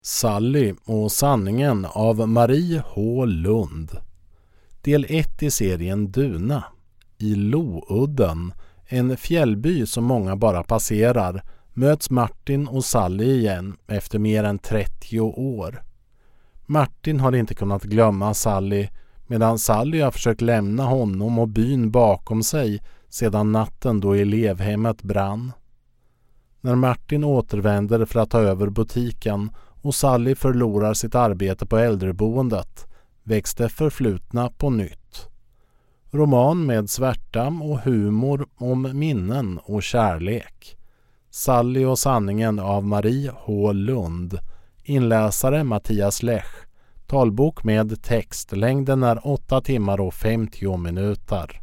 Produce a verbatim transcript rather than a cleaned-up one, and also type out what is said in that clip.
Sally och sanningen av Marie H. Lund. Del ett i serien Duna. I Loudden, en fjällby som många bara passerar, möts Martin och Sally igen efter mer än trettio år. Martin har inte kunnat glömma Sally, medan Sally har försökt lämna honom och byn bakom sig sedan natten då elevhemmet brann. När Martin återvänder för att ta över butiken och Sally förlorar sitt arbete på äldreboendet väcks det förflutna på nytt. Roman med svärta och humor om minnen och kärlek. Sally och sanningen av Marie H. Lund. Inläsare Mattias Lech. Talbok med text. Längden är åtta timmar och femtio minuter.